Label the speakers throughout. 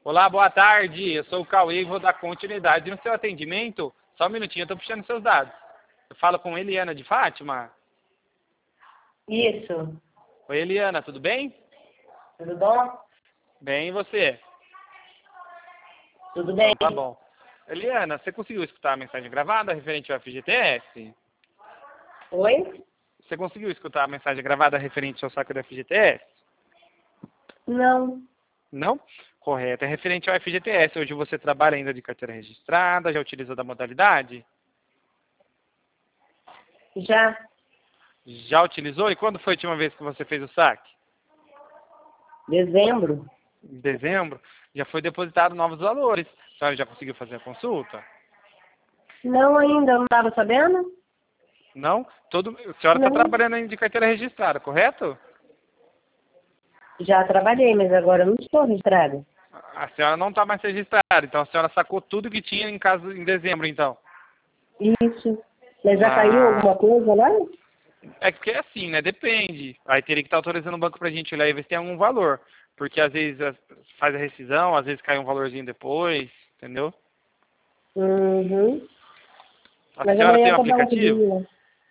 Speaker 1: Olá, boa tarde. Eu sou o Cauê e vou dar continuidade no seu atendimento. Só um minutinho, eu estou puxando seus dados. Eu falo com Eliana de Fátima.
Speaker 2: Isso.
Speaker 1: Oi, Eliana, tudo bem?
Speaker 2: Tudo bom?
Speaker 1: Bem, e você?
Speaker 2: Tudo bem.
Speaker 1: Então, tá bom. Eliana, você conseguiu escutar a mensagem gravada referente ao FGTS?
Speaker 2: Oi?
Speaker 1: Você conseguiu escutar a mensagem gravada referente ao saque do FGTS?
Speaker 2: Não.
Speaker 1: Não? Correto. É referente ao FGTS. Hoje você trabalha ainda de carteira registrada, já utilizou da modalidade?
Speaker 2: Já.
Speaker 1: Já utilizou? E quando foi a última vez que você fez o saque?
Speaker 2: Dezembro?
Speaker 1: Em dezembro? Já foi depositado novos valores. A senhora já conseguiu fazer a consulta?
Speaker 2: Não ainda, não estava sabendo?
Speaker 1: Não? A senhora está
Speaker 2: Não.
Speaker 1: trabalhando ainda de carteira registrada, correto?
Speaker 2: Já trabalhei, mas agora eu não estou registrada.
Speaker 1: A senhora não está mais registrada, então a senhora sacou tudo que tinha em casa em dezembro, então.
Speaker 2: Isso. Mas já caiu
Speaker 1: Ah,
Speaker 2: alguma coisa lá?
Speaker 1: é porque é assim, né? Depende. Aí teria que estar autorizando o banco pra gente olhar e ver se tem algum valor. Porque às vezes faz a rescisão, às vezes cai um valorzinho depois, entendeu?
Speaker 2: Uhum.
Speaker 1: A
Speaker 2: Mas
Speaker 1: senhora tem
Speaker 2: amanhã
Speaker 1: um
Speaker 2: tá bom que
Speaker 1: aplicativo?
Speaker 2: dia.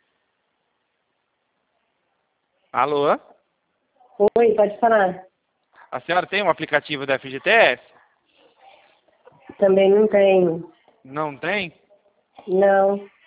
Speaker 1: Alô?
Speaker 2: Oi, pode falar.
Speaker 1: A senhora tem um aplicativo da FGTS?
Speaker 2: Também não tenho.
Speaker 1: Não tem?
Speaker 2: Não.